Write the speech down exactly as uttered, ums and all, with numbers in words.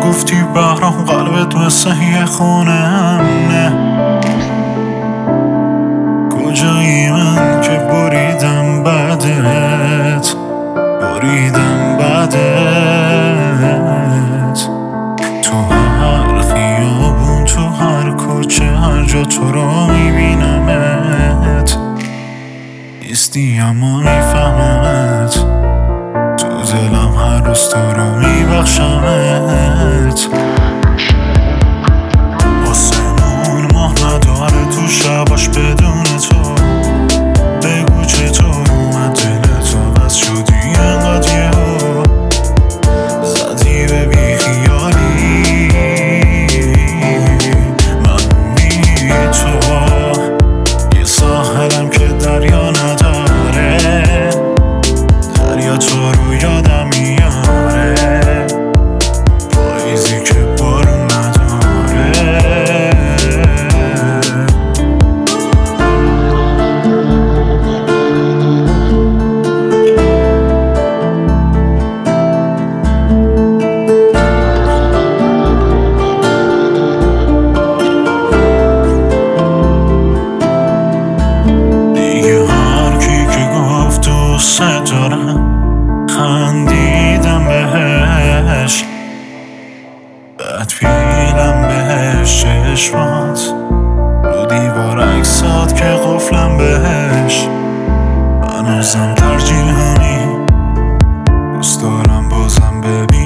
گفتی بهرام قلبت مثل یه خونه امنه. کجایی من که بریدم بعدت، بریدم بعدت. تو هر خیابون، تو هر کوچه، هر جا تو رو میبینمت. نیستی اما میفهممت، تو دلم هر روز تو رو میبخشمت. آسمون ماه نداره تو شباش بدون تو. بگو چطور اومد دلت عوض شدی انقدر یهو، زدی به بیخیالی من بی تو. یه ساحلم که دریا نداره، دریا تو رو یادم میاره. پاییزی که بارون نداره. دیگه هر کی که گفت دوست دارم خندیدم بهش، بعد پیلم بهش چشمات، رو دیوار عکسات که قفلم بهش. هنوزم ترجیحانی دوست دارم بازم ببینم